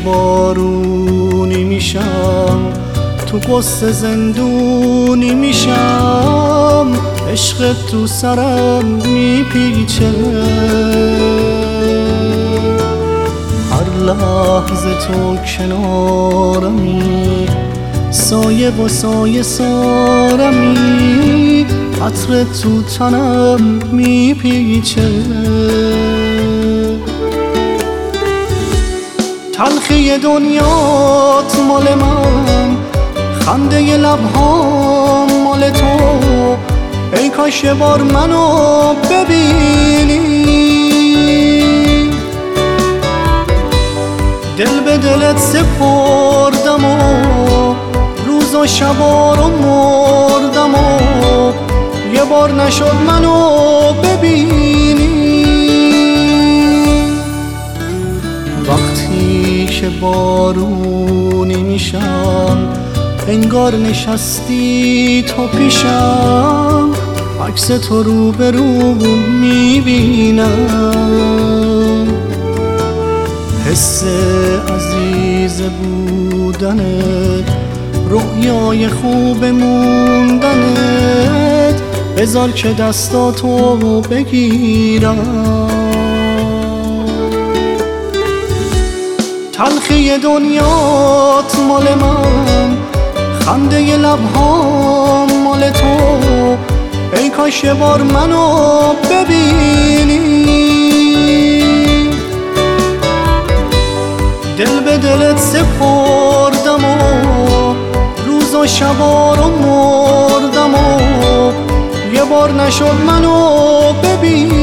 بارونی میشم، تو قصه زندونی میشم، عشق تو سرم میپیچه، هر لحظه تو کنارمی، سایه و سایه سارمی، عطر تو تنم میپیچه. تلخی دنیات مال من، خنده لبهام مال تو، ای کاش یه بار منو ببینی، دل به دلت سپردم و روز و شبا رو مردم و یه بار نشد منو ببینی. وقتی که بارونی میشم، انگار نشستی تو پیشم، عکس تو رو به رو میبینم، حس عزیز بودنت، رؤیای خوب موندنت، بذار که دستاتو بگیرم. تلخی دنیات مال من، خنده لبهام مال تو، ای کاش یه بار منو ببینی، دل به دلت سپردم و روز و شبا رو مردم و یه بار نشد منو ببینی.